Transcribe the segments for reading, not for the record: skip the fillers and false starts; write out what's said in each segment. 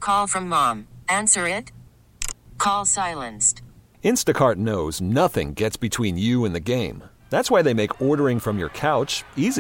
Call from mom. Answer it. Call silenced. Instacart knows nothing gets between you and the game. That's why they make ordering from your couch easy.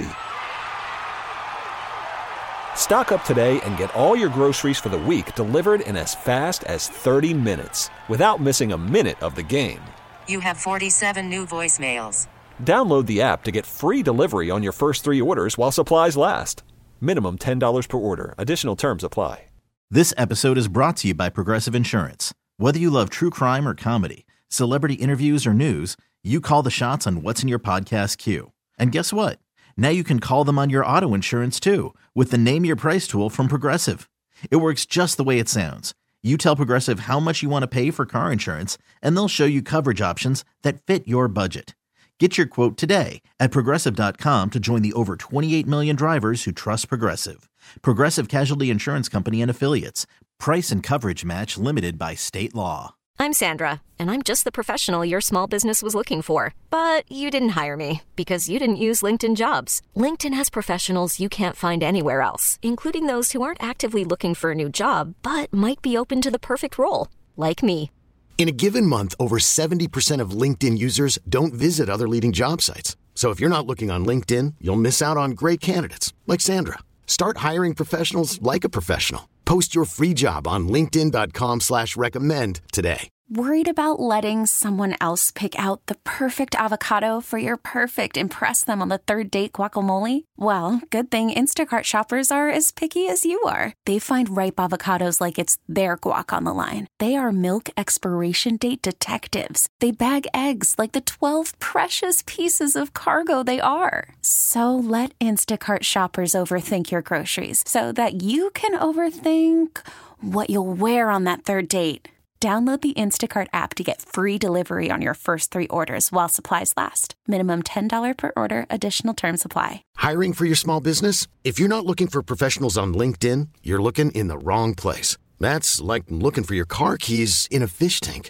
Stock up today and get all your groceries for the week delivered in as fast as 30 minutes without missing a minute of the game. You have 47 new voicemails. Download the app to get free delivery on your first 3 orders while supplies last. Minimum $10 per order. Additional terms apply. This episode is brought to you by Progressive Insurance. Whether you love true crime or comedy, celebrity interviews or news, you call the shots on what's in your podcast queue. And guess what? Now you can call them on your auto insurance too with the Name Your Price tool from Progressive. It works just the way it sounds. You tell Progressive how much you want to pay for car insurance, and they'll show you coverage options that fit your budget. Get your quote today at Progressive.com to join the over 28 million drivers who trust Progressive. Progressive Casualty Insurance Company and Affiliates. Price and coverage match limited by state law. I'm Sandra, and I'm just the professional your small business was looking for. But you didn't hire me because you didn't use LinkedIn Jobs. LinkedIn has professionals you can't find anywhere else, including those who aren't actively looking for a new job, but might be open to the perfect role, like me. In a given month, over 70% of LinkedIn users don't visit other leading job sites. So if you're not looking on LinkedIn, you'll miss out on great candidates like Sandra. Start hiring professionals like a professional. Post your free job on linkedin.com/recommend today. Worried about letting someone else pick out the perfect avocado for your perfect impress them on the third date guacamole? Well, good thing Instacart shoppers are as picky as you are. They find ripe avocados like it's their guac on the line. They are milk expiration date detectives. They bag eggs like the 12 precious pieces of cargo they are. So let Instacart shoppers overthink your groceries so that you can overthink what you'll wear on that third date. Download the Instacart app to get free delivery on your first 3 orders while supplies last. Minimum $10 per order. Additional terms apply. Hiring for your small business? If you're not looking for professionals on LinkedIn, you're looking in the wrong place. That's like looking for your car keys in a fish tank.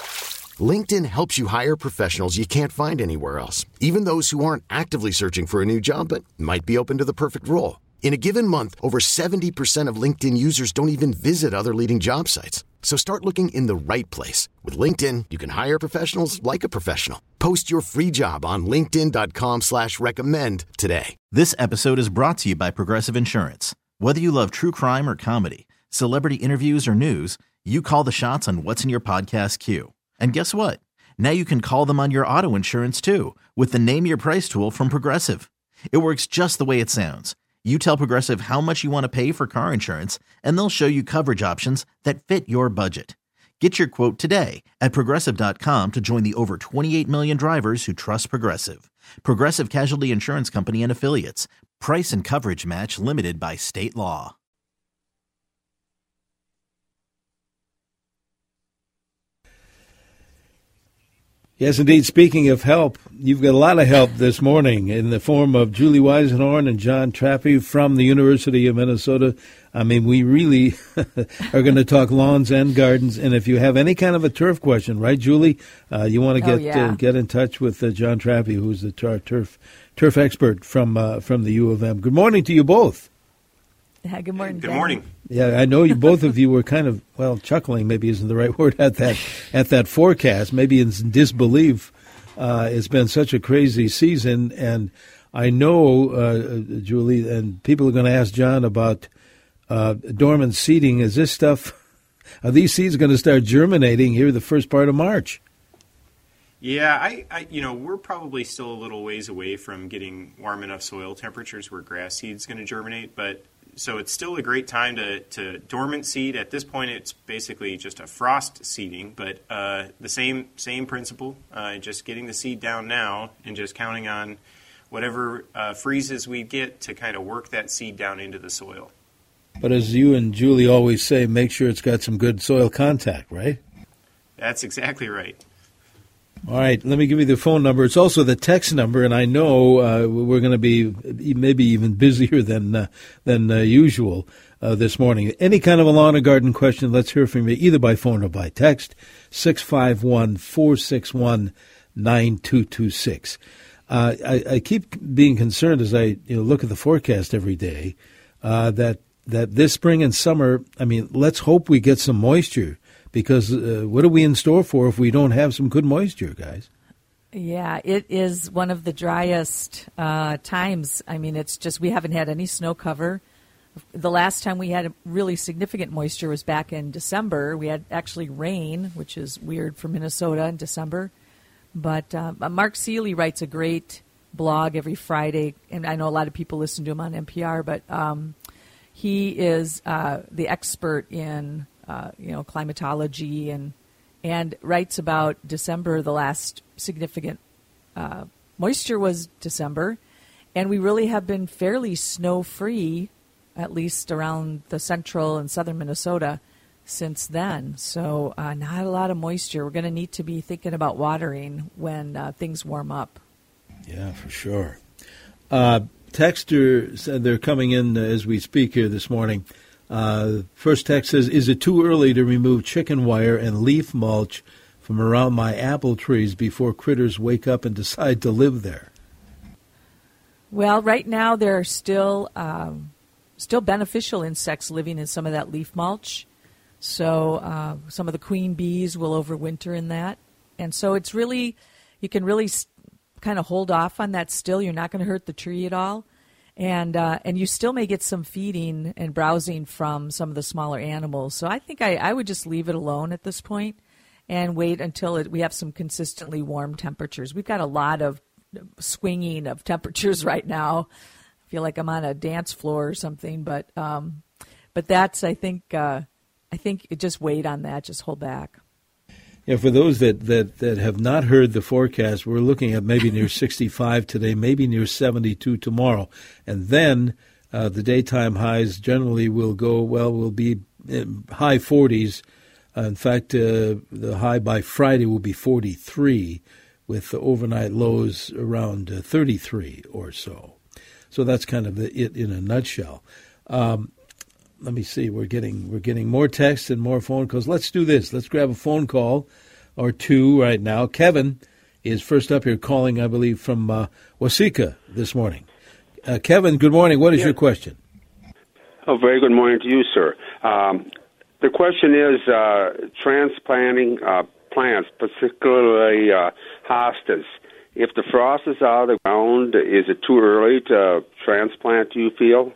LinkedIn helps you hire professionals you can't find anywhere else, even those who aren't actively searching for a new job but might be open to the perfect role. In a given month, over 70% of LinkedIn users don't even visit other leading job sites. So start looking in the right place. With LinkedIn, you can hire professionals like a professional. Post your free job on linkedin.com/recommend today. This episode is brought to you by Progressive Insurance. Whether you love true crime or comedy, celebrity interviews or news, you call the shots on what's in your podcast queue. And guess what? Now you can call them on your auto insurance too with the Name Your Price tool from Progressive. It works just the way it sounds. You tell Progressive how much you want to pay for car insurance, and they'll show you coverage options that fit your budget. Get your quote today at Progressive.com to join the over 28 million drivers who trust Progressive. Progressive Casualty Insurance Company and Affiliates. Price and coverage match limited by state law. Yes, indeed. Speaking of help, you've got a lot of help this morning in the form of Julie Weisenhorn and John Trappe from the University of Minnesota. I mean, we really are going to talk lawns and gardens. And if you have any kind of a turf question, right, Julie, you want to get in touch with John Trappe, who's the turf expert from the U of M. Good morning to you both. Yeah, good morning. Good morning. Yeah, I know you both of you were kind of, chuckling maybe isn't the right word at that forecast, maybe in disbelief. It's been such a crazy season, and I know, Julie, and people are going to ask John about dormant seeding. Is this stuff, are these seeds going to start germinating here the first part of March? Yeah, I we're probably still a little ways away from getting warm enough soil temperatures where grass seed's going to germinate, but so it's still a great time to dormant seed. At this point, it's basically just a frost seeding, but the same principle, just getting the seed down now and just counting on whatever freezes we get to kind of work that seed down into the soil. But as you and Julie always say, make sure it's got some good soil contact, right? That's exactly right. All right, let me give you the phone number. It's also the text number, and I know we're going to be maybe even busier than usual this morning. Any kind of a lawn or garden question, let's hear from you either by phone or by text, 651-461-9226. I keep being concerned as I look at the forecast every day that that this spring and summer, I mean, let's hope we get some moisture, because what are we in store for if we don't have some good moisture, guys? Yeah, it is one of the driest times. I mean, it's just we haven't had any snow cover. The last time we had really significant moisture was back in December. We had actually rain, which is weird for Minnesota in December. But Mark Seeley writes a great blog every Friday, and I know a lot of people listen to him on NPR, but he is the expert in climatology and writes about December. The last significant moisture was December, and we really have been fairly snow-free, at least around the central and southern Minnesota, since then. So not a lot of moisture. We're going to need to be thinking about watering when things warm up. Yeah, for sure. Texter said they're coming in as we speak here this morning. First text says, is it too early to remove chicken wire and leaf mulch from around my apple trees before critters wake up and decide to live there? Well, right now there are still beneficial insects living in some of that leaf mulch. So some of the queen bees will overwinter in that. And so it's really, you can really kind of hold off on that still. You're not going to hurt the tree at all. And you still may get some feeding and browsing from some of the smaller animals. So I think I would just leave it alone at this point and wait until we have some consistently warm temperatures. We've got a lot of swinging of temperatures right now. I feel like I'm on a dance floor or something, but that's, I think just wait on that, just hold back. Yeah, for those that have not heard the forecast, we're looking at maybe near 65 today, maybe near 72 tomorrow. And then the daytime highs generally will be in high 40s. In fact, the high by Friday will be 43, with the overnight lows around 33 or so. So that's kind of it in a nutshell. Let me see. We're getting more texts and more phone calls. Let's do this. Let's grab a phone call or two right now. Kevin is first up here calling, I believe, from Waseca this morning. Kevin, good morning. What is your question? Oh, very good morning to you, sir. The question is transplanting plants, particularly hostas. If the frost is out of the ground, is it too early to transplant, do you feel?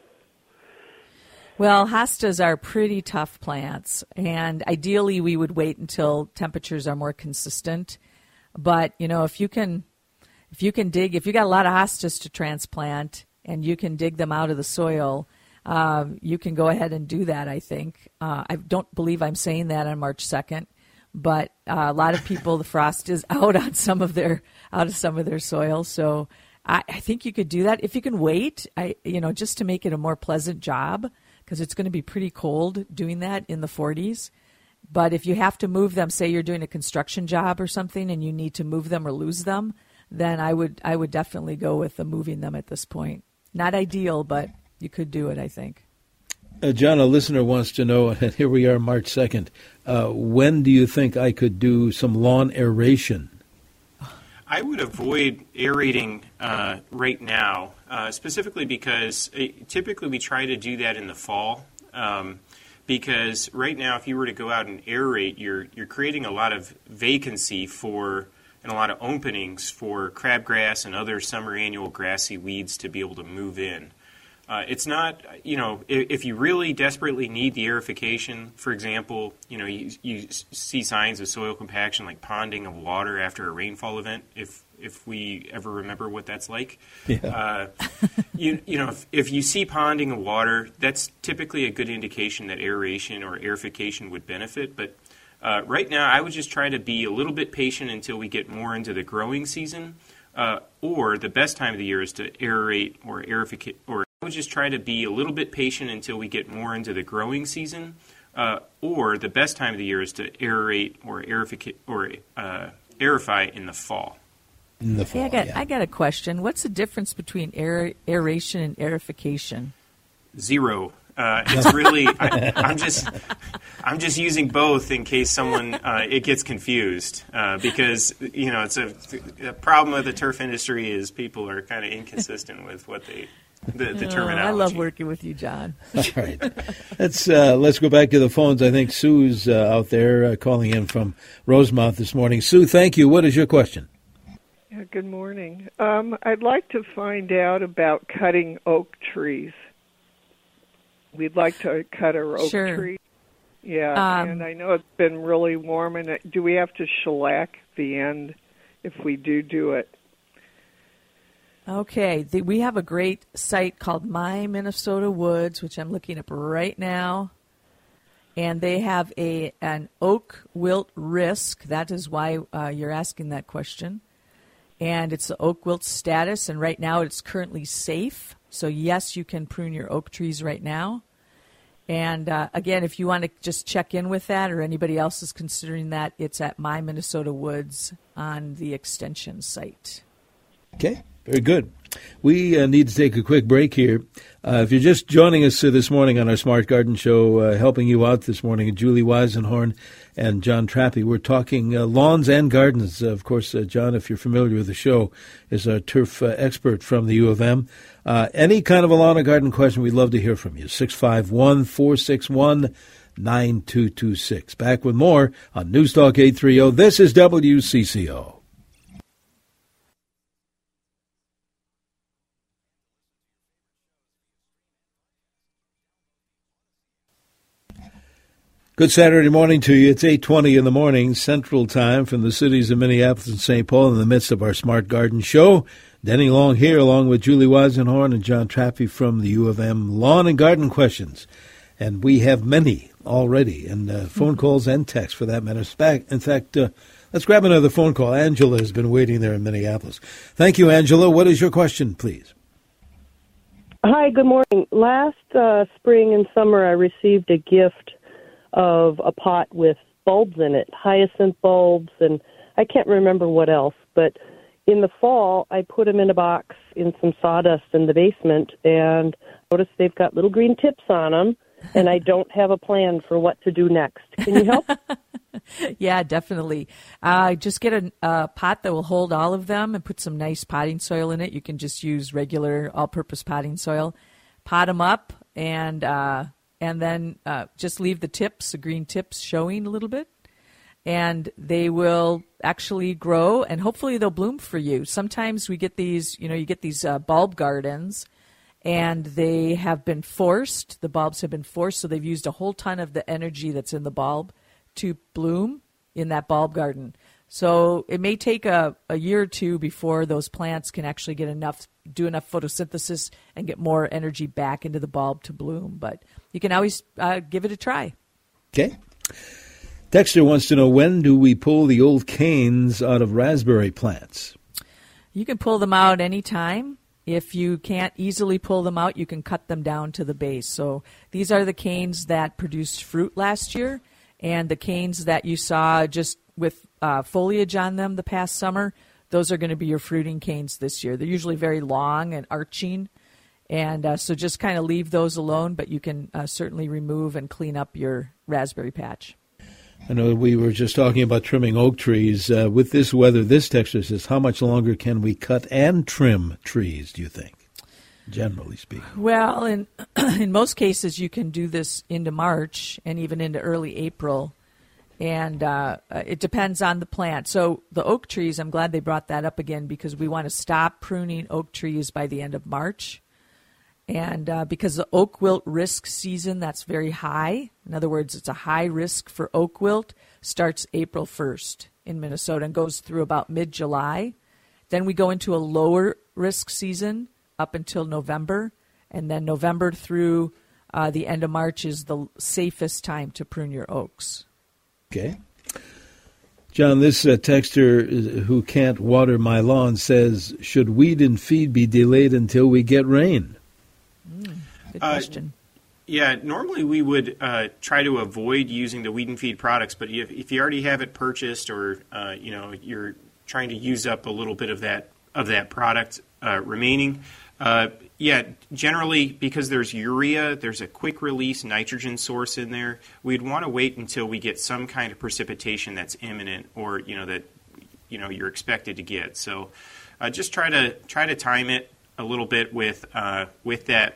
Well, hostas are pretty tough plants, and ideally we would wait until temperatures are more consistent. But, if you can dig, if you got a lot of hostas to transplant and you can dig them out of the soil, you can go ahead and do that, I think. I don't believe I'm saying that on March 2nd, but a lot of people, the frost is out of some of their soil, so I think you could do that. If you can wait, just to make it a more pleasant job, because it's going to be pretty cold doing that in the 40s. But if you have to move them, say you're doing a construction job or something and you need to move them or lose them, then I would definitely go with the moving them at this point. Not ideal, but you could do it, I think. John, a listener wants to know, and here we are, March 2nd, when do you think I could do some lawn aeration? I would avoid aerating right now, specifically because typically we try to do that in the fall. Because right now, if you were to go out and aerate, you're creating a lot of vacancy and a lot of openings for crabgrass and other summer annual grassy weeds to be able to move in. It's not, if you really desperately need the aerification, for example, you see signs of soil compaction like ponding of water after a rainfall event, if we ever remember what that's like. Yeah. If you see ponding of water, that's typically a good indication that aeration or aerification would benefit. But right now, I would just try to be a little bit patient until we get more into the growing season, or the best time of the year is to aerate or aerificate, or I would just try to be a little bit patient until we get more into the growing season, or the best time of the year is to aerate or aerificate or aerify in the fall. Hey, I got a question. What's the difference between aeration and aerification? Zero. It's really I'm just using both in case someone it gets confused because it's a problem with the turf industry is people are kind of inconsistent with what they the terminology. I love working with you, John. All right. Let's go back to the phones. I think Sue's out there calling in from Rosemount this morning. Sue, thank you. What is your question? Yeah, good morning. I'd like to find out about cutting oak trees. We'd like to cut our oak tree. Yeah, and I know it's been really warm. And do we have to shellac the end if we do it? Okay, we have a great site called My Minnesota Woods, which I'm looking up right now. And they have an oak wilt risk. That is why you're asking that question. And it's the oak wilt status, and right now it's currently safe. So, yes, you can prune your oak trees right now. And, again, if you want to just check in with that or anybody else is considering that, it's at My Minnesota Woods on the Extension site. Okay, very good. We need to take a quick break here. If you're just joining us this morning on our Smart Garden Show, helping you out this morning, Julie Weisenhorn and John Trappe, we're talking lawns and gardens. Of course, John, if you're familiar with the show, is a turf expert from the U of M. Any kind of a lawn or garden question, we'd love to hear from you. 651-461-9226. Back with more on Newstalk 830. This is WCCO. Good Saturday morning to you. It's 8:20 in the morning, Central Time, from the cities of Minneapolis and St. Paul, in the midst of our Smart Garden Show. Denny Long here, along with Julie Weisenhorn and John Trappe from the U of M. Lawn and garden questions. And we have many already, and phone calls and texts for that matter. In fact, let's grab another phone call. Angela has been waiting there in Minneapolis. Thank you, Angela. What is your question, please? Hi, good morning. Last spring and summer, I received a gift of a pot with bulbs in it, hyacinth bulbs, and I can't remember what else. But in the fall, I put them in a box in some sawdust in the basement, and noticed they've got little green tips on them, and I don't have a plan for what to do next. Can you help? Yeah, definitely. Just get a pot that will hold all of them and put some nice potting soil in it. You can just use regular all-purpose potting soil. Pot them up and then just leave the green tips showing a little bit, and they will actually grow, and hopefully they'll bloom for you. Sometimes we get these, you get these bulb gardens, and they have been forced. The bulbs have been forced, so they've used a whole ton of the energy that's in the bulb to bloom in that bulb garden. So it may take a year or two before those plants can actually do enough photosynthesis and get more energy back into the bulb to bloom. But you can always give it a try. Okay. Dexter wants to know, when do we pull the old canes out of raspberry plants? You can pull them out anytime. If you can't easily pull them out, you can cut them down to the base. So these are the canes that produced fruit last year, and the canes that you saw just with foliage on them the past summer, those are going to be your fruiting canes this year. They're usually very long and arching, and so just kind of leave those alone, but you can certainly remove and clean up your raspberry patch. I know we were just talking about trimming oak trees. With this weather, this texture says, how much longer can we cut and trim trees, do you think, generally speaking? Well, in most cases, you can do this into March and even into early April. And it depends on the plant. So the oak trees, I'm glad they brought that up again, because we want to stop pruning oak trees by the end of March. And because the oak wilt risk season, that's very high. In other words, it's a high risk for oak wilt, starts April 1st in Minnesota and goes through about mid-July. Then we go into a lower risk season up until November. And then November through the end of March is the safest time to prune your oaks. Okay. John, this texter who can't water my lawn says, should weed and feed be delayed until we get rain? Good question. Yeah, normally we would try to avoid using the weed and feed products, but if you already have it purchased, or you're trying to use up a little bit of that product remaining, generally, because there's urea, there's a quick release nitrogen source in there. We'd want to wait until we get some kind of precipitation that's imminent, or that you're expected to get. So just try to time it a little bit with that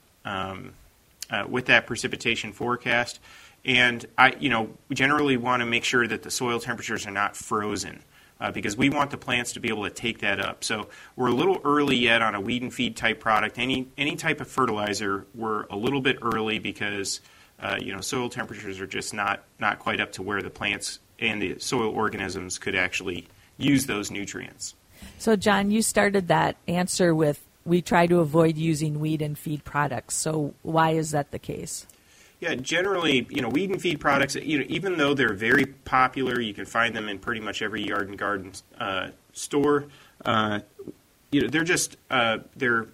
precipitation forecast. And we generally want to make sure that the soil temperatures are not frozen because we want the plants to be able to take that up. So we're a little early yet on a weed and feed type product. Any type of fertilizer, we're a little bit early because soil temperatures are just not quite up to where the plants and the soil organisms could actually use those nutrients. So, John, you started that answer with, we try to avoid using weed and feed products. So why is that the case? Yeah, generally, weed and feed products, even though they're very popular, you can find them in pretty much every yard and garden store. They're just they're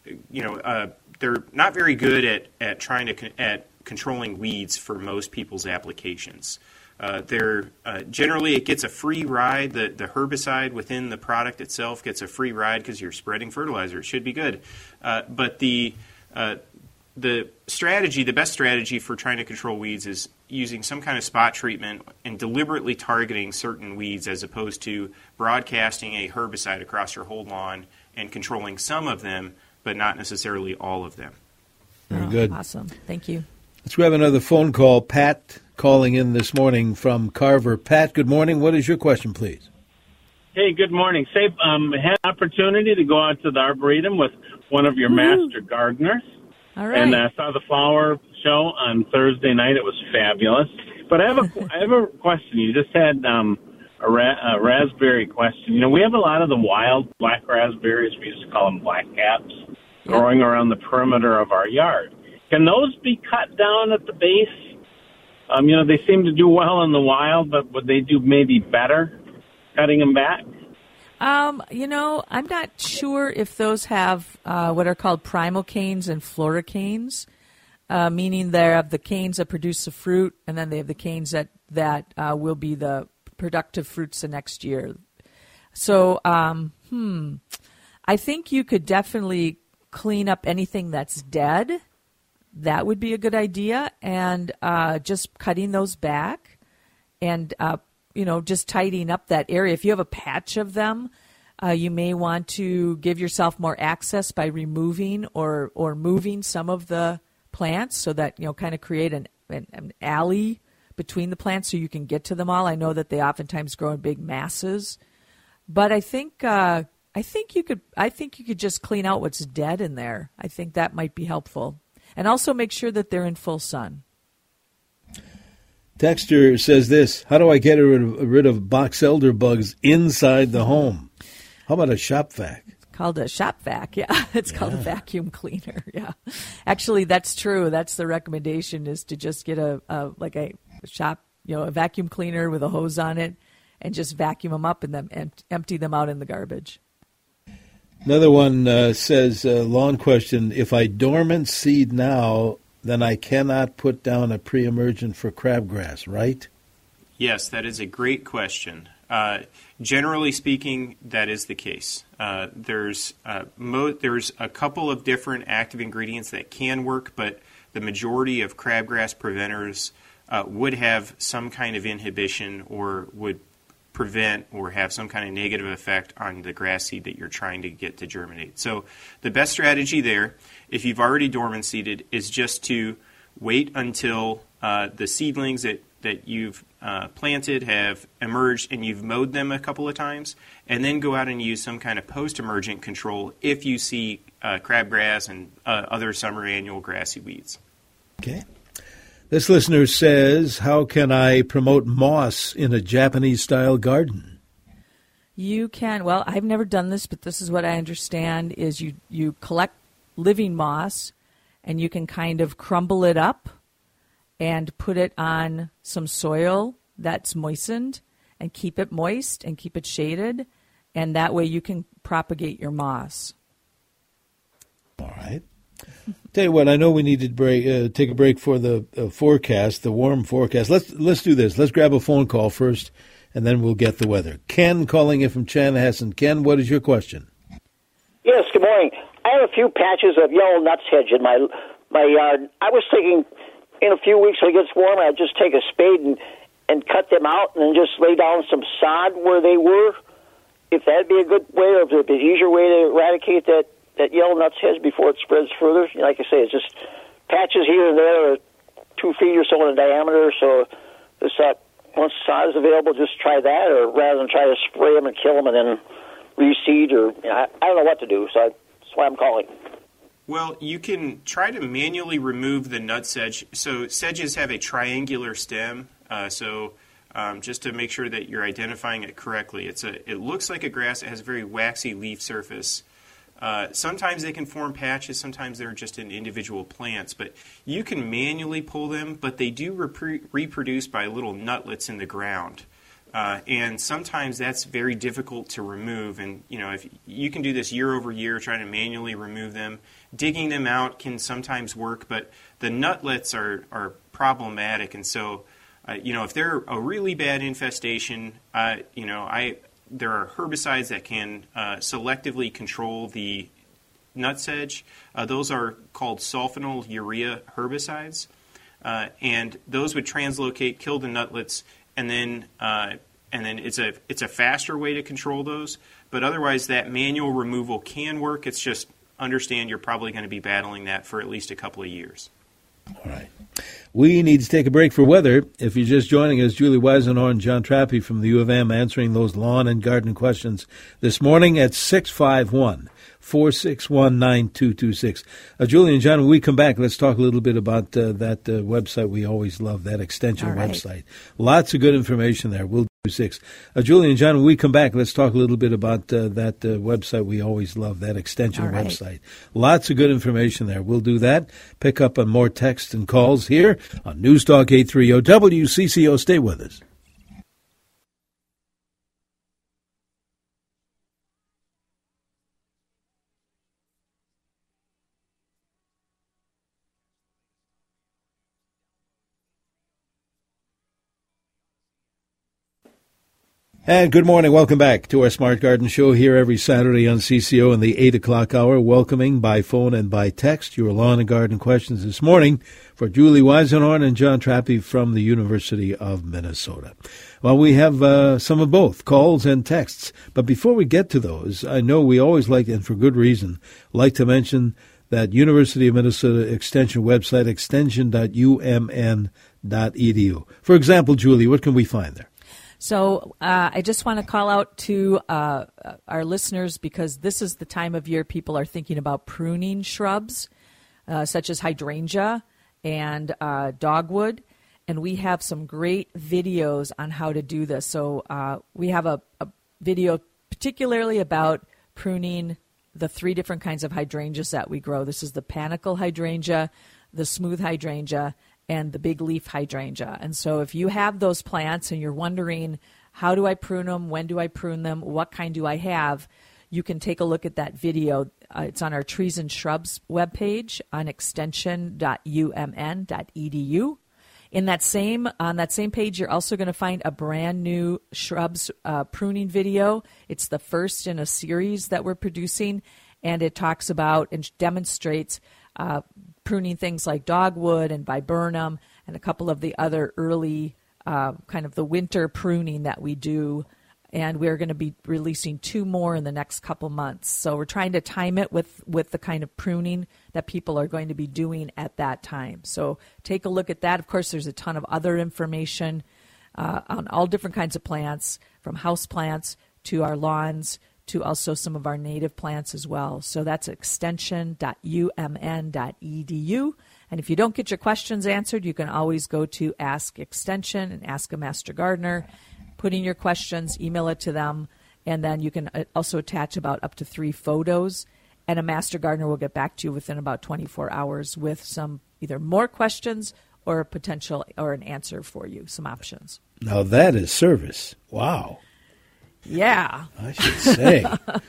not very good at trying to at controlling weeds for most people's applications. Generally, it gets a free ride. The herbicide within the product itself gets a free ride because you're spreading fertilizer. It should be good, but the best strategy for trying to control weeds is using some kind of spot treatment and deliberately targeting certain weeds as opposed to broadcasting a herbicide across your whole lawn and controlling some of them, but not necessarily all of them. Very good. Awesome. Thank you. Let's grab another phone call. Pat calling in this morning from Carver. Pat, good morning. What is your question, please? Hey, good morning. Say, I had an opportunity to go out to the Arboretum with one of your master gardeners. All right. And I saw the flower show on Thursday night. It was fabulous. But I have a question. You just had a raspberry question. We have a lot of the wild black raspberries, we used to call them black caps, growing around the perimeter of our yard. Can those be cut down at the base? They seem to do well in the wild, but would they do maybe better cutting them back? I'm not sure if those have what are called primocanes and floricanes, meaning they have the canes that produce the fruit, and then they have the canes that will be the productive fruits the next year. So, I think you could definitely clean up anything that's dead. That would be a good idea, and just cutting those back and just tidying up that area. If you have a patch of them, you may want to give yourself more access by removing or moving some of the plants so that, kind of create an alley between the plants so you can get to them all. I know that they oftentimes grow in big masses, but I think you could just clean out what's dead in there. I think that might be helpful. And also make sure that they're in full sun. Dexter says this: how do I get rid of box elder bugs inside the home? How about a shop vac? It's called a shop vac, yeah. It's called a vacuum cleaner, yeah. Actually, that's true. That's the recommendation, is to just get a vacuum cleaner with a hose on it and just vacuum them up and then empty them out in the garbage. Another one says, lawn question, if I dormant seed now, then I cannot put down a pre-emergent for crabgrass, right? Yes, that is a great question. Generally speaking, that is the case. There's a couple of different active ingredients that can work, but the majority of crabgrass preventers would have some kind of inhibition or would prevent or have some kind of negative effect on the grass seed that you're trying to get to germinate. So the best strategy there, if you've already dormant seeded, is just to wait until the seedlings that you've planted have emerged and you've mowed them a couple of times, and then go out and use some kind of post-emergent control if you see crabgrass and other summer annual grassy weeds. Okay. This listener says, how can I promote moss in a Japanese-style garden? You can. Well, I've never done this, but this is what I understand, is you collect living moss, and you can kind of crumble it up and put it on some soil that's moistened and keep it moist and keep it shaded, and that way you can propagate your moss. All right. Tell you what, I know we need to take a break for the forecast, the warm forecast. Let's do this. Let's grab a phone call first, and then we'll get the weather. Ken calling in from Chanhassen. Ken, what is your question? Yes, good morning. I have a few patches of yellow nuts hedge in my yard. I was thinking in a few weeks when it gets warm, I'd just take a spade and cut them out and then just lay down some sod where they were. If that'd be a good way, or if it'd be an easier way to eradicate that that yellow nuts hedge before it spreads further? Like I say, it's just patches here and there, 2 feet or so in diameter. So just thought, once sod is available, just try that, or rather than try to spray them and kill them and then reseed, or I don't know what to do. So that's why I'm calling. Well, you can try to manually remove the nut sedge. So sedges have a triangular stem. Just to make sure that you're identifying it correctly, it looks like a grass. It has a very waxy leaf surface. Sometimes they can form patches. Sometimes they're just in individual plants. But you can manually pull them, but they do reproduce by little nutlets in the ground. And sometimes that's very difficult to remove. And, if you can do this year over year, trying to manually remove them. Digging them out can sometimes work, but the nutlets are problematic. And so, if they're a really bad infestation, there are herbicides that can selectively control the nut sedge. Those are called sulfonyl urea herbicides, and those would translocate, kill the nutlets, and then it's a faster way to control those. But otherwise, that manual removal can work. It's just understand you're probably going to be battling that for at least a couple of years. All right. We need to take a break for weather. If you're just joining us, Julie Weisenhorn and John Trappe from the U of M answering those lawn and garden questions this morning at 651-461-9226. Julie and John, when we come back, let's talk a little bit about that website we always love, that extension website. Lots of good information there. We'll do 6. Julie and John, when we come back, let's talk a little bit about that website we always love, that extension website. Lots of good information there. We'll do that. Pick up on more texts and calls here on News Talk 830 WCCO. Stay with us. And good morning. Welcome back to our Smart Garden Show here every Saturday on CCO in the 8 o'clock hour, welcoming by phone and by text your lawn and garden questions this morning for Julie Weisenhorn and John Trappe from the University of Minnesota. Well, we have some of both, calls and texts. But before we get to those, I know we always like, and for good reason, like to mention that University of Minnesota Extension website, extension.umn.edu. For example, Julie, what can we find there? So I just want to call out to our listeners, because this is the time of year people are thinking about pruning shrubs, such as hydrangea and dogwood. And we have some great videos on how to do this. So we have a video particularly about pruning the 3 different kinds of hydrangeas that we grow. This is the panicle hydrangea, the smooth hydrangea, and the big leaf hydrangea. And so if you have those plants and you're wondering, how do I prune them? When do I prune them? What kind do I have? You can take a look at that video. It's on our Trees and Shrubs webpage on extension.umn.edu. On that same page, you're also going to find a brand new shrubs pruning video. It's the first in a series that we're producing, and it talks about and demonstrates pruning things like dogwood and viburnum and a couple of the other early kind of the winter pruning that we do. And we're going to be releasing 2 more in the next couple months. So we're trying to time it with the kind of pruning that people are going to be doing at that time. So take a look at that. Of course, there's a ton of other information on all different kinds of plants, from house plants to our lawns to also some of our native plants as well. So that's extension.umn.edu. And if you don't get your questions answered, you can always go to Ask Extension and Ask a Master Gardener. Put in your questions, email it to them, and then you can also attach about up to 3 photos, and a Master Gardener will get back to you within about 24 hours with some either more questions or a potential or an answer for you, some options. Now that is service. Wow. Yeah. I should say.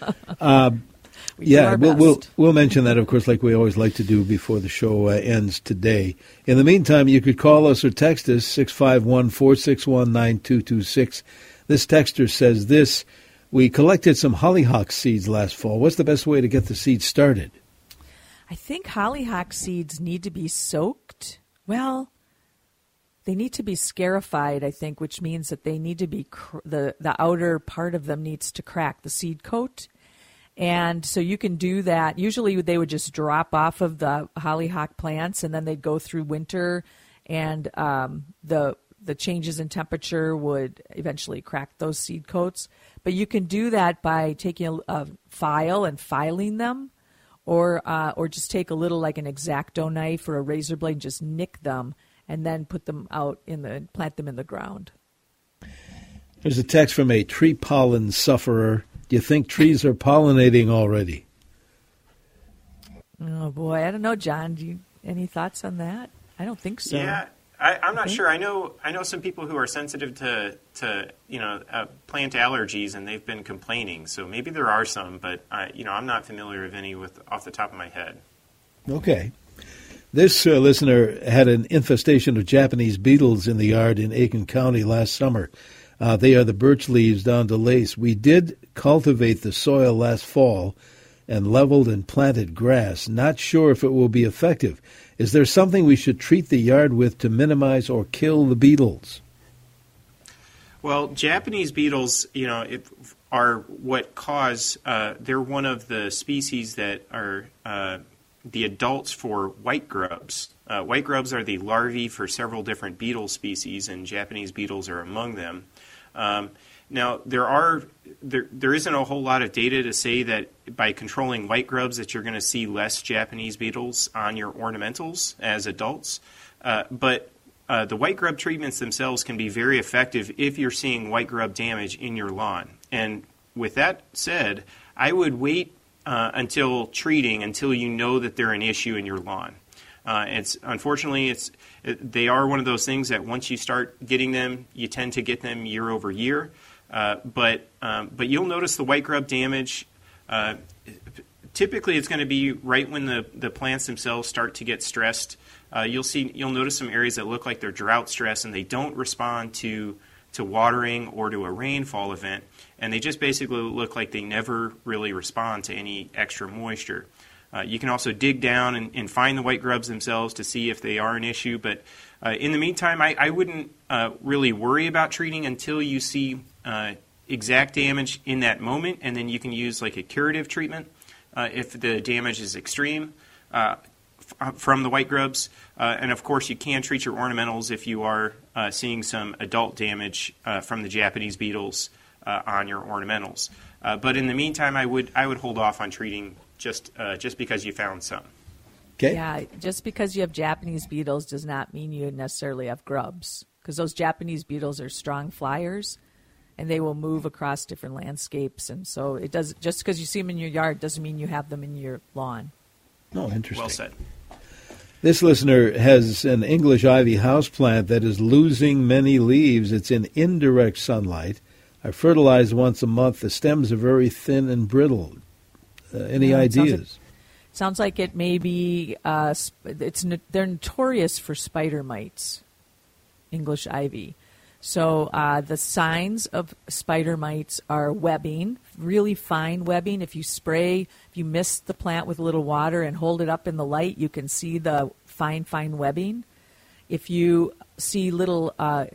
We'll mention that, of course, like we always like to do before the show ends today. In the meantime, you could call us or text us, 651-461-9226. This texter says this: we collected some hollyhock seeds last fall. What's the best way to get the seeds started? I think hollyhock seeds need to be soaked. Well, they need to be scarified, I think, which means that they need to be, the outer part of them needs to crack, the seed coat. And so you can do that. Usually they would just drop off of the hollyhock plants, and then they'd go through winter, and the changes in temperature would eventually crack those seed coats. But you can do that by taking a file and filing them, or just take a little, like an X-Acto knife or a razor blade, and just nick them, and then put them out plant them in the ground. There's a text from a tree pollen sufferer. Do you think trees are pollinating already? Oh boy, I don't know, John. Any thoughts on that? I don't think so. Yeah. I'm not sure. I know some people who are sensitive to plant allergies, and they've been complaining. So maybe there are some, but I'm not familiar with any off the top of my head. Okay. This listener had an infestation of Japanese beetles in the yard in Aiken County last summer. They are the birch leaves down to lace. We did cultivate the soil last fall and leveled and planted grass. Not sure if it will be effective. Is there something we should treat the yard with to minimize or kill the beetles? Well, Japanese beetles, are what cause. They're one of the species that are the adults for white grubs. White grubs are the larvae for several different beetle species, and Japanese beetles are among them. Now, there isn't a whole lot of data to say that by controlling white grubs that you're going to see less Japanese beetles on your ornamentals as adults. But the white grub treatments themselves can be very effective if you're seeing white grub damage in your lawn. And with that said, I would wait until treating until you know that they're an issue in your lawn. They are one of those things that once you start getting them, you tend to get them year over year. But you'll notice the white grub damage. Typically, it's going to be right when the plants themselves start to get stressed. You'll notice some areas that look like they're drought stressed, and they don't respond to watering or to a rainfall event, and they just basically look like they never really respond to any extra moisture. You can also dig down and find the white grubs themselves to see if they are an issue. But in the meantime, I wouldn't really worry about treating until you see exact damage in that moment, and then you can use like a curative treatment if the damage is extreme from the white grubs. And of course, you can treat your ornamentals if you are seeing some adult damage from the Japanese beetles on your ornamentals. But in the meantime, I would hold off on treating just because you found some. Okay. Yeah, just because you have Japanese beetles does not mean you necessarily have grubs, because those Japanese beetles are strong flyers, and they will move across different landscapes. And so it does. Just because you see them in your yard doesn't mean you have them in your lawn. Oh, interesting. Well said. This listener has an English ivy houseplant that is losing many leaves. It's in indirect sunlight. I fertilize once a month. The stems are very thin and brittle. Any ideas? Sounds like it may be. They're notorious for spider mites, English ivy. So the signs of spider mites are webbing, really fine webbing. If you mist the plant with a little water and hold it up in the light, you can see the fine webbing. If you see little, what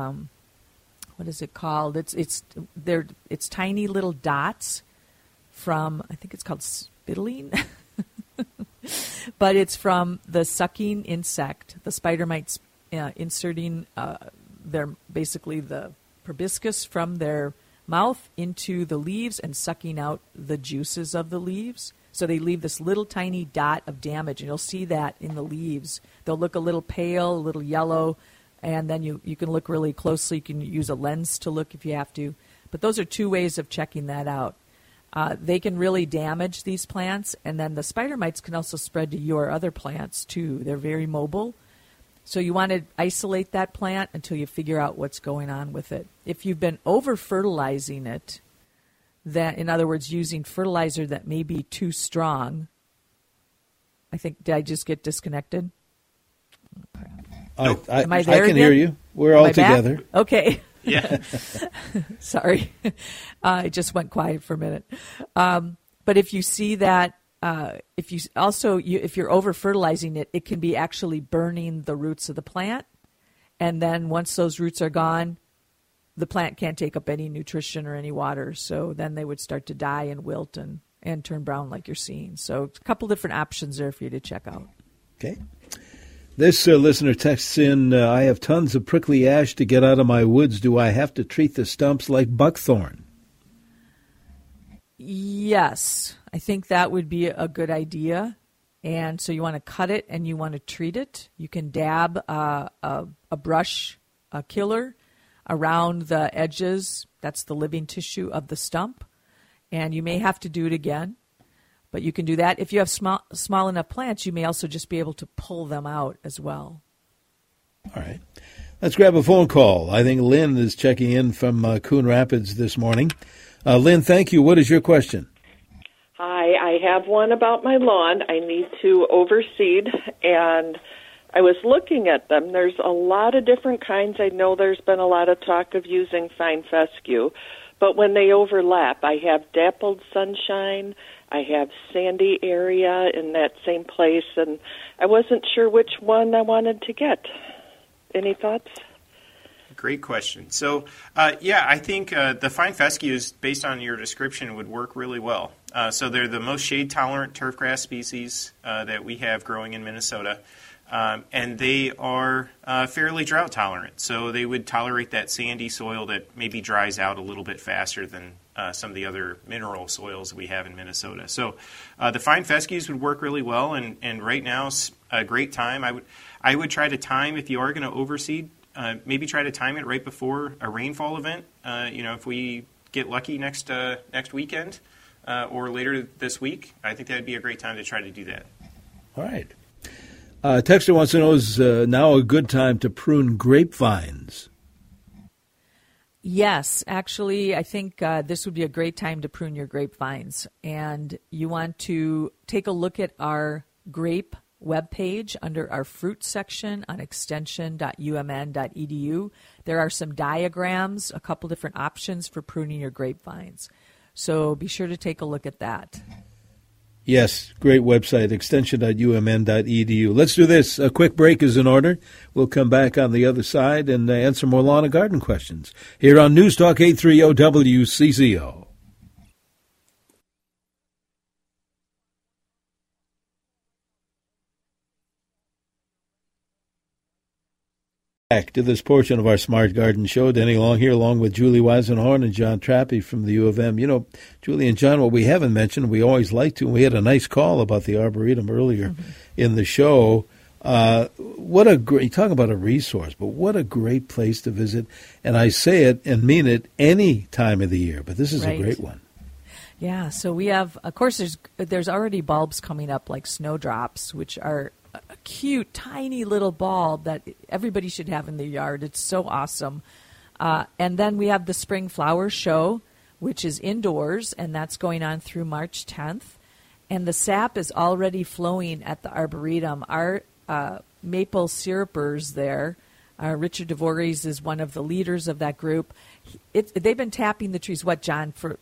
is it called? It's tiny little dots from, I think it's called spittling, but it's from the sucking insect. The spider mites inserting basically the proboscis from their mouth into the leaves and sucking out the juices of the leaves. So they leave this little tiny dot of damage, and you'll see that in the leaves. They'll look a little pale, a little yellow, and then you can look really closely. You can use a lens to look if you have to. But those are two ways of checking that out. They can really damage these plants, and then the spider mites can also spread to your other plants too. They're very mobile. So you want to isolate that plant until you figure out what's going on with it. If you've been over-fertilizing it, that, in other words, using fertilizer that may be too strong, did I just get disconnected? Am I there I can again? hear you. We're all together. Back? Okay. Yeah. Sorry. It just went quiet for a minute. But if you see that, if you're over fertilizing it, it can be actually burning the roots of the plant. And then once those roots are gone, the plant can't take up any nutrition or any water. So then they would start to die and wilt and and turn brown like you're seeing. So a couple different options there for you to check out. Okay. This listener texts in, I have tons of prickly ash to get out of my woods. Do I have to treat the stumps like buckthorn? Yes, I think that would be a good idea. And so you want to cut it and you want to treat it. You can dab a brush killer around the edges. That's the living tissue of the stump. And you may have to do it again, but you can do that. If you have small enough plants, you may also just be able to pull them out as well. All right. Let's grab a phone call. I think Lynn is checking in from Coon Rapids this morning. Lynn, thank you. What is your question? Hi, I have one about my lawn. I need to overseed, and I was looking at them. There's a lot of different kinds. I know there's been a lot of talk of using fine fescue, but when they overlap, I have dappled sunshine, I have sandy area in that same place, and I wasn't sure which one I wanted to get. Any thoughts? Great question. So, I think the fine fescues, based on your description, would work really well. So they're the most shade-tolerant turfgrass species that we have growing in Minnesota, and they are fairly drought-tolerant. So they would tolerate that sandy soil that maybe dries out a little bit faster than some of the other mineral soils we have in Minnesota. So the fine fescues would work really well, and right now is a great time. I would try to time, if you are going to overseed, maybe try to time it right before a rainfall event. If we get lucky next weekend or later this week, I think that would be a great time to try to do that. All right. Texter wants to know, is now a good time to prune grapevines? Yes, actually, I think this would be a great time to prune your grapevines. And you want to take a look at our grape webpage under our fruit section on extension.umn.edu. There are some diagrams, a couple different options for pruning your grapevines. So be sure to take a look at that. Yes, great website, extension.umn.edu. Let's do this. A quick break is in order. We'll come back on the other side and answer more lawn and garden questions here on News Talk 830 WCCO. Back to this portion of our Smart Garden Show. Denny Long here along with Julie Weisenhorn and John Trappe from the U of M. Julie and John, what we haven't mentioned, we always like to, and we had a nice call about the Arboretum earlier in the show. You talk about a resource, but what a great place to visit. And I say it and mean it any time of the year, but this is a great one. Yeah, so we have, of course, there's already bulbs coming up like snowdrops, which are a cute, tiny little bulb that everybody should have in their yard. It's so awesome. And then we have the Spring Flower Show, which is indoors, and that's going on through March 10th. And the sap is already flowing at the Arboretum. Our maple syrupers there, Richard DeVores is one of the leaders of that group. They've been tapping the trees, John, for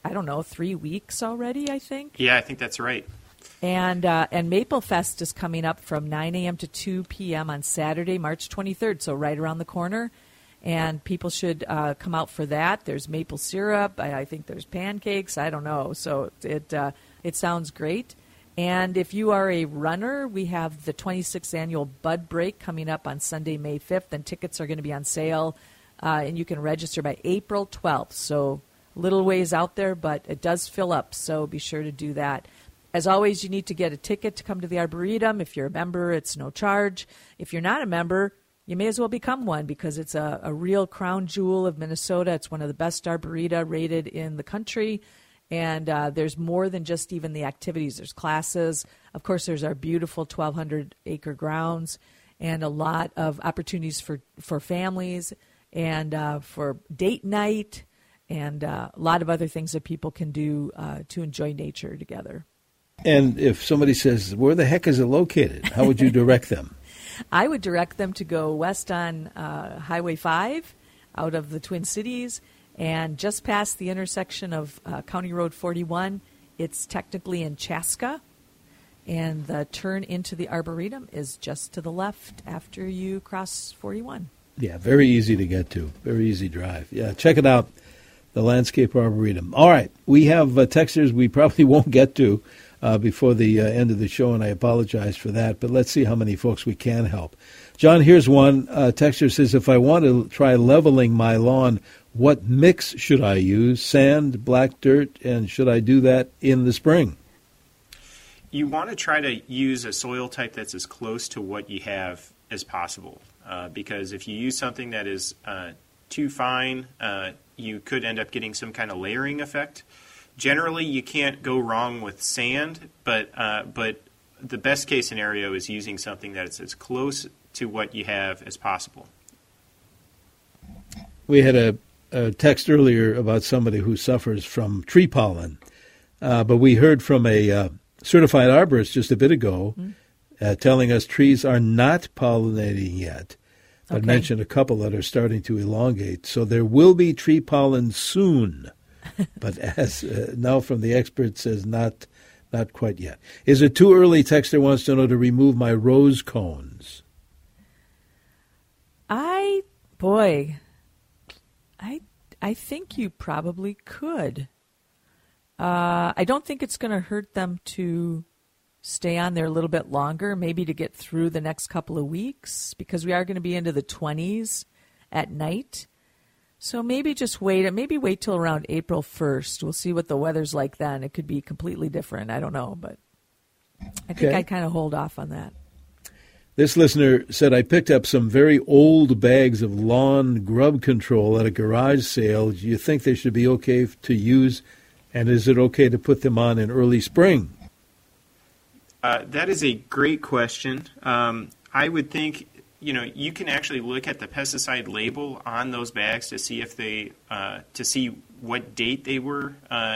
3 weeks already, I think? Yeah, I think that's right. And Maple Fest is coming up from 9 a.m. to 2 p.m. on Saturday, March 23rd, so right around the corner. And people should come out for that. There's maple syrup. I think there's pancakes. I don't know. So it sounds great. And if you are a runner, we have the 26th annual Bud Break coming up on Sunday, May 5th, and tickets are going to be on sale. And you can register by April 12th. So a little ways out there, but it does fill up, so be sure to do that. As always, you need to get a ticket to come to the Arboretum. If you're a member, it's no charge. If you're not a member, you may as well become one because it's a real crown jewel of Minnesota. It's one of the best arboreta rated in the country. And there's more than just even the activities. There's classes. Of course, there's our beautiful 1,200-acre grounds and a lot of opportunities for families and for date night and a lot of other things that people can do to enjoy nature together. And if somebody says, where the heck is it located? How would you direct them? I would direct them to go west on Highway 5 out of the Twin Cities and just past the intersection of County Road 41. It's technically in Chaska, and the turn into the Arboretum is just to the left after you cross 41. Yeah, very easy to get to. Very easy drive. Yeah, check it out. the Landscape Arboretum. All right, we have texters we probably won't get to before the end of the show, and I apologize for that, but let's see how many folks we can help. John, here's one. Texter says, if I want to try leveling my lawn, what mix should I use? Sand, black dirt, and should I do that in the spring? You want to try to use a soil type that's as close to what you have as possible, because if you use something that is too fine, you could end up getting some kind of layering effect. Generally, you can't go wrong with sand, but the best case scenario is using something that is as close to what you have as possible. We had a text earlier about somebody who suffers from tree pollen, but we heard from a certified arborist just a bit ago telling us trees are not pollinating yet, but mentioned a couple that are starting to elongate. So there will be tree pollen soon, but as now from the expert says, not quite yet. Is it too early, texter wants to know, to remove my rose cones? I think you probably could. I don't think it's going to hurt them to stay on there a little bit longer, maybe to get through the next couple of weeks, because we are going to be into the 20s at night. So maybe just wait till around April 1st. We'll see what the weather's like then. It could be completely different. I don't know, but I think I'd kind of hold off on that. This listener said, I picked up some very old bags of lawn grub control at a garage sale. Do you think they should be okay to use, and is it okay to put them on in early spring? That is a great question. I would think, you can actually look at the pesticide label on those bags to see if they, to see what date they were,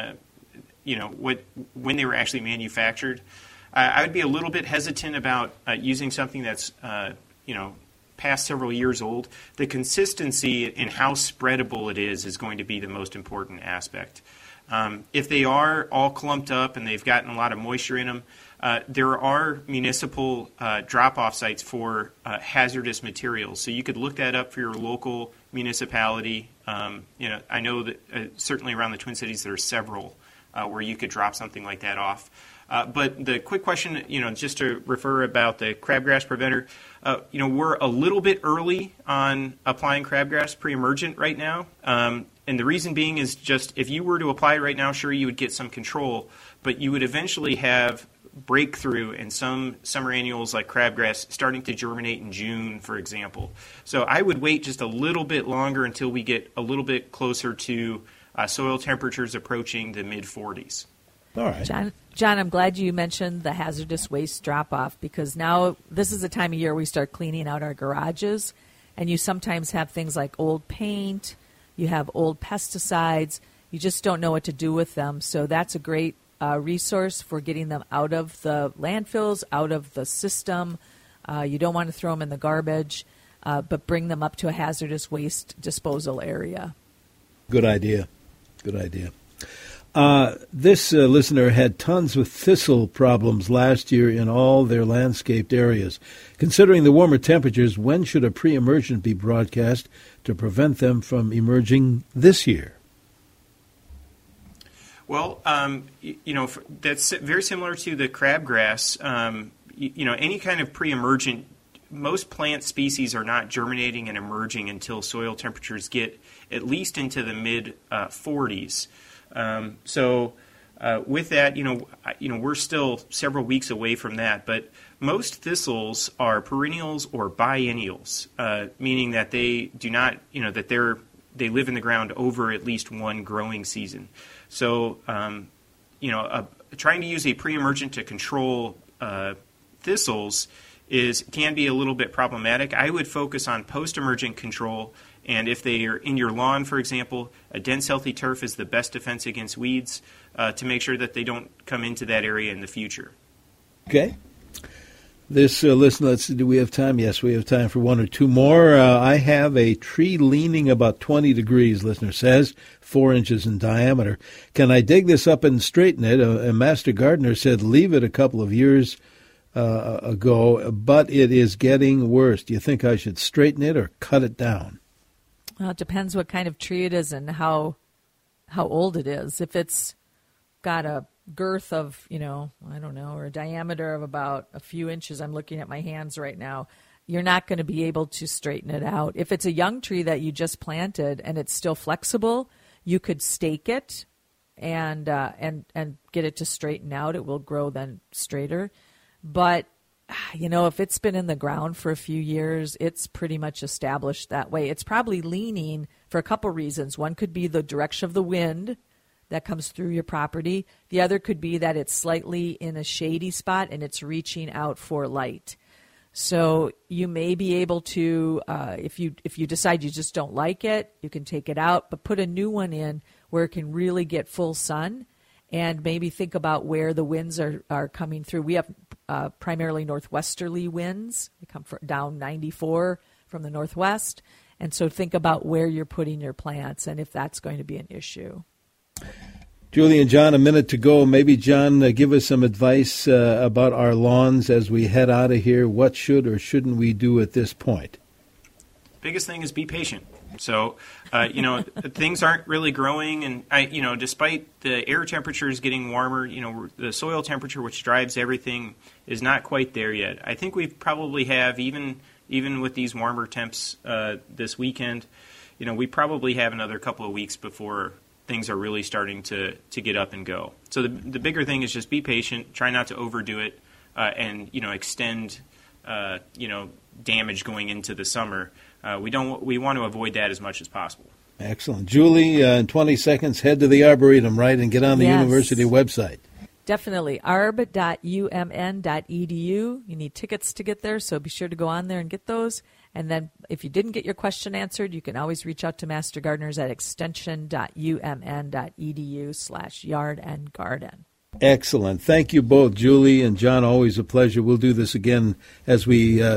when they were actually manufactured. I would be a little bit hesitant about using something that's, past several years old. The consistency and how spreadable it is going to be the most important aspect. If they are all clumped up and they've gotten a lot of moisture in them, there are municipal drop-off sites for hazardous materials. So you could look that up for your local municipality. I know that certainly around the Twin Cities there are several where you could drop something like that off. But the quick question, just to refer about the crabgrass preventer, we're a little bit early on applying crabgrass pre-emergent right now. And the reason being is just if you were to apply it right now, sure, you would get some control, but you would eventually have breakthrough in some summer annuals like crabgrass starting to germinate in June, for example. So I would wait just a little bit longer until we get a little bit closer to soil temperatures approaching the mid-40s. All right. John, I'm glad you mentioned the hazardous waste drop-off, because now this is the time of year we start cleaning out our garages, and you sometimes have things like old paint, you have old pesticides, you just don't know what to do with them. So that's a great resource for getting them out of the landfills, out of the system. You don't want to throw them in the garbage, but bring them up to a hazardous waste disposal area. Good idea. Good idea. This listener had tons of thistle problems last year in all their landscaped areas. Considering the warmer temperatures, when should a pre-emergent be broadcast to prevent them from emerging this year? Well, that's very similar to the crabgrass. Any kind of pre-emergent, most plant species are not germinating and emerging until soil temperatures get at least into the mid-40s. With that, we're still several weeks away from that, but most thistles are perennials or biennials, meaning that they do not, they live in the ground over at least one growing season. So, trying to use a pre-emergent to control thistles can be a little bit problematic. I would focus on post-emergent control. And if they are in your lawn, for example, a dense, healthy turf is the best defense against weeds to make sure that they don't come into that area in the future. Okay. This listener, let's see, do we have time? Yes, we have time for one or two more. I have a tree leaning about 20 degrees, listener says, 4 inches in diameter. Can I dig this up and straighten it? A master gardener said leave it a couple of years ago, but it is getting worse. Do you think I should straighten it or cut it down? Well, it depends what kind of tree it is and how how old it is. If it's got a girth of, I don't know, or a diameter of about a few inches, I'm looking at my hands right now, you're not going to be able to straighten it out. If it's a young tree that you just planted and it's still flexible, you could stake it and get it to straighten out. It will grow then straighter. But, if it's been in the ground for a few years, it's pretty much established that way. It's probably leaning for a couple reasons. One could be the direction of the wind that comes through your property. The other could be that it's slightly in a shady spot and it's reaching out for light. So you may be able to, if you decide you just don't like it, you can take it out, but put a new one in where it can really get full sun, and maybe think about where the winds are coming through. We have primarily northwesterly winds. They come down 94 from the northwest, and so think about where you're putting your plants and if that's going to be an issue. Julie and John, a minute to go. Maybe, John, give us some advice about our lawns as we head out of here. What should or shouldn't we do at this point? Biggest thing is be patient. So, things aren't really growing. And, despite the air temperatures getting warmer, the soil temperature, which drives everything, is not quite there yet. I think we probably have, even with these warmer temps this weekend, we probably have another couple of weeks before things are really starting to get up and go. So the bigger thing is just be patient, try not to overdo it, and extend damage going into the summer. We want to avoid that as much as possible. Excellent. Julie, in 20 seconds, head to the Arboretum, right, and get on the university website. Definitely. arb.umn.edu. You need tickets to get there, so be sure to go on there and get those. And then if you didn't get your question answered, you can always reach out to Master Gardeners at extension.umn.edu/yard-and-garden. Excellent. Thank you both, Julie and John. Always a pleasure. We'll do this again as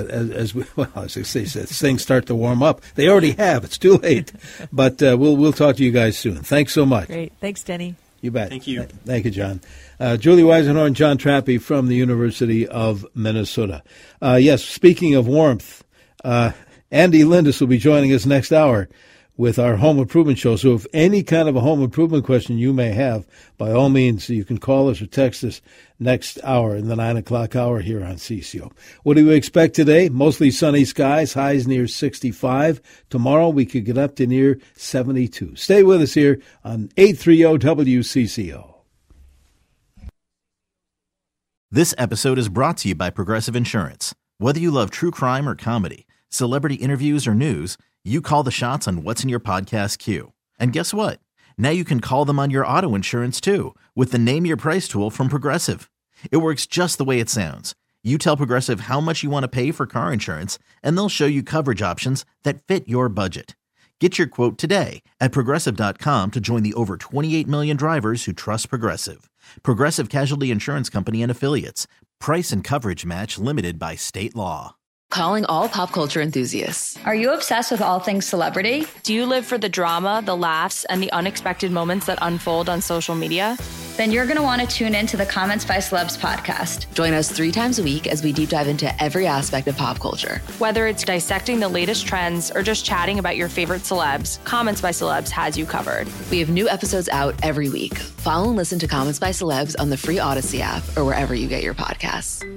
things start to warm up. They already have. It's too late, but we'll talk to you guys soon. Thanks so much. Great. Thanks, Denny. You bet. Thank you. Thank you, John. Julie Weisenhorn, John Trappe from the University of Minnesota. Yes, speaking of warmth, Andy Lindis will be joining us next hour with our home improvement show. So if any kind of a home improvement question you may have, by all means, you can call us or text us next hour in the 9 o'clock hour here on CCO. What do we expect today? Mostly sunny skies, highs near 65. Tomorrow we could get up to near 72. Stay with us here on 830 WCCO. This episode is brought to you by Progressive Insurance. Whether you love true crime or comedy, celebrity interviews or news, you call the shots on what's in your podcast queue. And guess what? Now you can call them on your auto insurance too with the Name Your Price tool from Progressive. It works just the way it sounds. You tell Progressive how much you want to pay for car insurance, and they'll show you coverage options that fit your budget. Get your quote today at Progressive.com to join the over 28 million drivers who trust Progressive. Progressive Casualty Insurance Company and Affiliates. Price and coverage match limited by state law. Calling all pop culture enthusiasts. Are you obsessed with all things celebrity? Do you live for the drama, the laughs, and the unexpected moments that unfold on social media? Then you're going to want to tune in to the Comments by Celebs podcast. Join us 3 times a week as we deep dive into every aspect of pop culture. Whether it's dissecting the latest trends or just chatting about your favorite celebs, Comments by Celebs has you covered. We have new episodes out every week. Follow and listen to Comments by Celebs on the free Odyssey app or wherever you get your podcasts.